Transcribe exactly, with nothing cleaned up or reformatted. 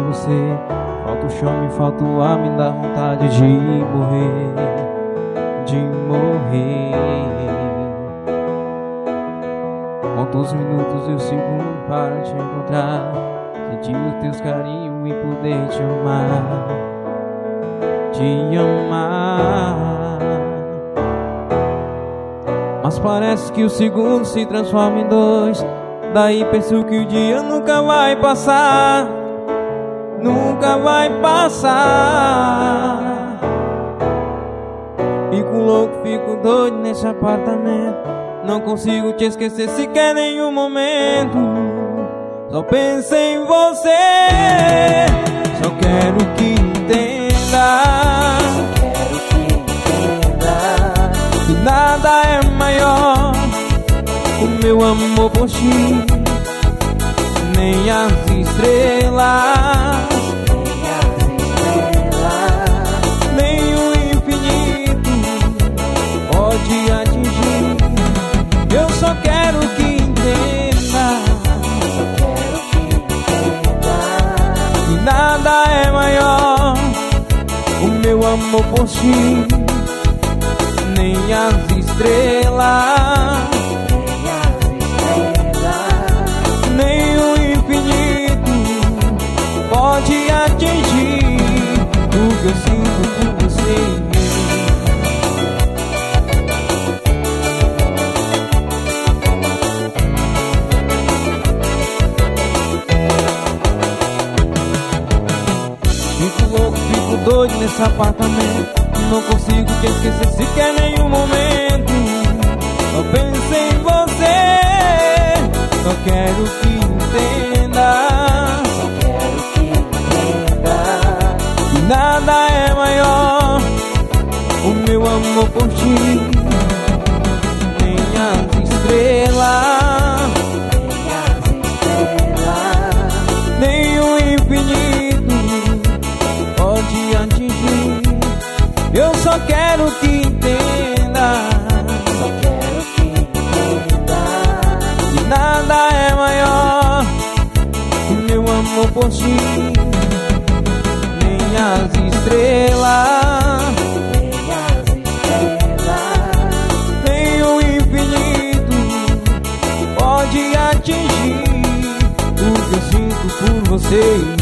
você. Falta o chão, me falta o ar, me dá vontade de morrer, de morrer. Conto os minutos e os segundos para te encontrar, sentir os teus carinhos e poder te amar, te amar. Mas parece que o segundo se transforma em dois. Daí penso que o dia nunca vai passar, nunca vai passar. Fico louco, fico doido nesse apartamento. Não consigo te esquecer sequer em nenhum momento. Só penso em você. Só quero que entenda, Quero que entenda que nada é maior o meu amor por ti. Nem as estrelas, nem as estrelas, nem o infinito pode atingir. Eu só quero que entenda quero que entenda que nada é maior o meu amor por ti. Nem as estrelas, nem as estrelas, nem o infinito pode atingir o que eu sinto por você. Fico louco, fico doido nesse apartamento. Não consigo te esquecer sequer em nenhum momento. Só penso em você. Só quero que entenda quero que entenda que nada é maior o meu amor por ti. Nem as estrelas, nem as estrelas, nem o infinito pode atingir. Eu só quero que entenda só quero que entenda que nada é maior o meu amor por ti. Nem as estrelas, nem as estrelas, nem o infinito pode atingir o que eu sinto por você.